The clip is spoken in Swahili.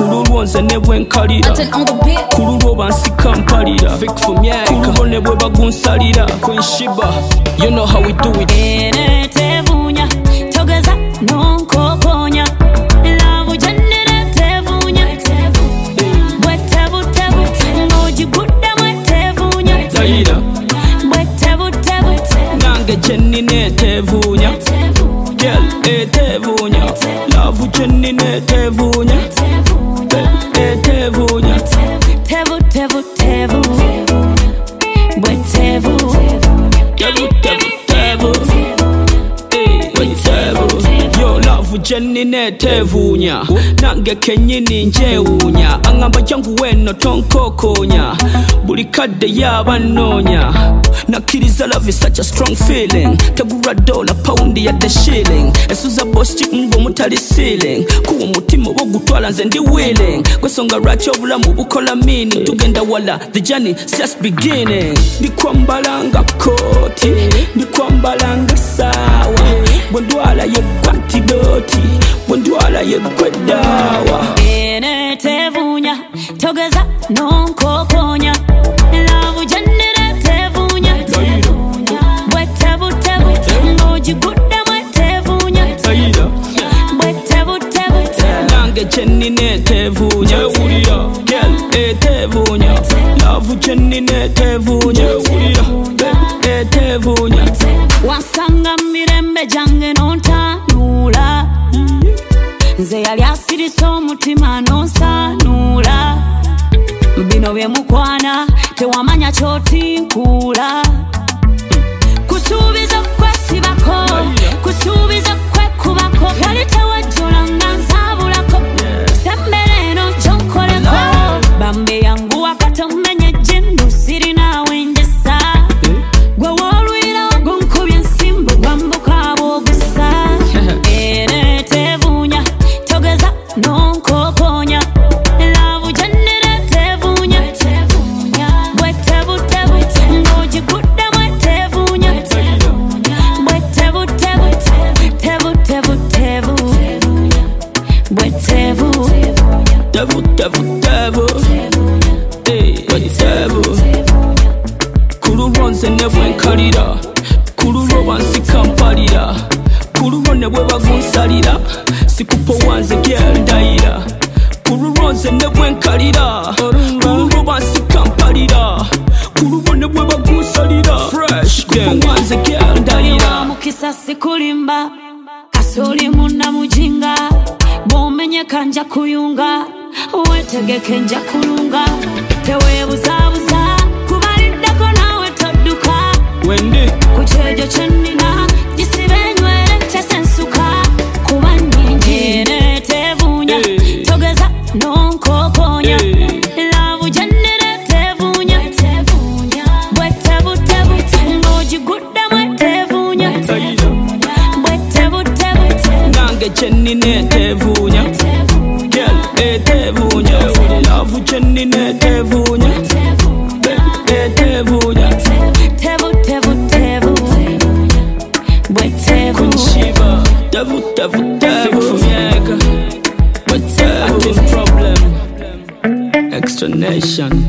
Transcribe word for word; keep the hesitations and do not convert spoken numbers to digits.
kululwo nze ne bwenkalira kululwo bansika mpalira kululwo ne bwe bagunsalira Queen Shiba, you know how we do it. Ene tevunya togeza nonkokonya lavu jannere tevunya bwe tevu tevu ngoji gudda bwe tevunya Zaira bwe tevu tevu nange jennine tevunya girl etevunya lavu jennine tevunya etevunya tevu tevu tevu bwe tevu tevu tevu tevu eh bwe tevu yo lavu jennine tevunya nange kenyini njewunya angamba jangu weno tonkokonya buli kadde yabanonya nakiriza love is such a strong feeling tegura dollar pound ya the shilling esuza boss chick ngo mutali ceiling kuwa mutima wogutwala nze ndi willing kwesonga racho obulamu bukola mini tugenda wala the journey is just beginning ndikwambalanga koti ndikwambalanga sawa bwendwala ye kwati doti bwendwala ye kwedawa ene tevunya togeza nonkokonya lavu jannere tevunya bwe tevu tevu ngoji gudda bwe tevunya bwe tevu tevu nange jennine tevunya girl etevunya lavu jennine tevunya etevunya wasanga mirembe jange nontanula nze yali asirisa omutima nonsanula bino bye mukwana tewamanya kyotinkula kusuubiza kwesibako kusuubiza kwekubako yali tewajjula nga nsaabulako sembere eno kyonkoleko bambe yangu wakatomenye jindu sirinawe njesa gwe woolwira ogunkubye ensimbu gwambuka bwogusa ene tevunya togeza nonkokonya lavu jannere tevunya bwe tevu tevu ngoji gudda bwe tevunya bwe tevu tevu tevu tevu tevu bwe tevu tevu tevu tevu eh bwe tevu kululwo nze ne bwenkalira kululwo bansika mpalira kululwo ne bwe bagunsalira sikupo wanze girl ndayira kululwo nze ne bwenkalira kululwo bansika mpalira kululwo ne bwe bagunsalira fresh kupo wanze girl ndayira mukisa sikulimba kasoli muna mujinga bomenye kanja kuyunga wetegeke nja kulunga tewebuzabuza kubaliddako nawe todduka wendi kuchejo chenina jisibenywere kyesensuka kuba nnyingi ene tevunya togeza nonkokonya lavu jannere tevunya bwe tevu tevu ngoji gudda bwe tevunya bwe tevu tevu nange jennine tevunya girl etevunya lavu jennine tevunya etevunya tevu tevu tevu bwe tevu Queen Shiba, tevu tevu tevu bwe tevu problem extra nation